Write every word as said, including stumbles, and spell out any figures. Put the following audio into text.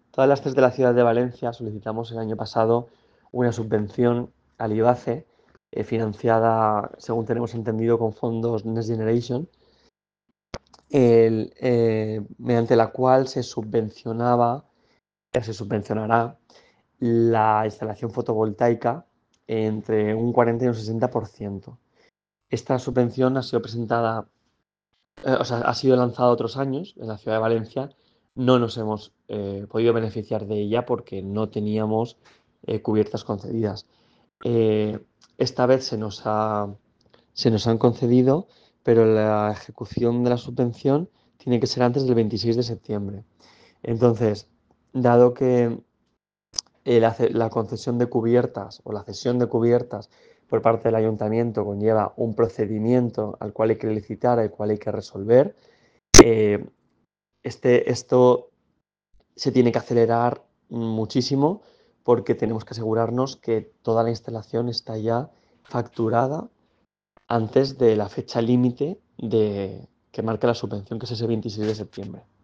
Todas las tres de la ciudad de Valencia solicitamos el año pasado una subvención al IBACE, eh, financiada, según tenemos entendido, con fondos Next Generation, el, eh, mediante la cual se subvencionaba, eh, se subvencionará la instalación fotovoltaica entre un cuarenta y un sesenta por ciento. Esta subvención ha sido presentada, eh, o sea, ha sido lanzada otros años en la ciudad de Valencia. No nos hemos eh, podido beneficiar de ella porque no teníamos eh, cubiertas concedidas. Eh, esta vez se nos ha, se nos han concedido, pero la ejecución de la subvención tiene que ser antes del veintiséis de septiembre. Entonces, dado que eh, la, ce- la concesión de cubiertas o la cesión de cubiertas por parte del ayuntamiento conlleva un procedimiento al cual hay que licitar, al cual hay que resolver, eh, este, esto se tiene que acelerar muchísimo porque tenemos que asegurarnos que toda la instalación está ya facturada antes de la fecha límite de, que marca la subvención, que es ese veintiséis de septiembre.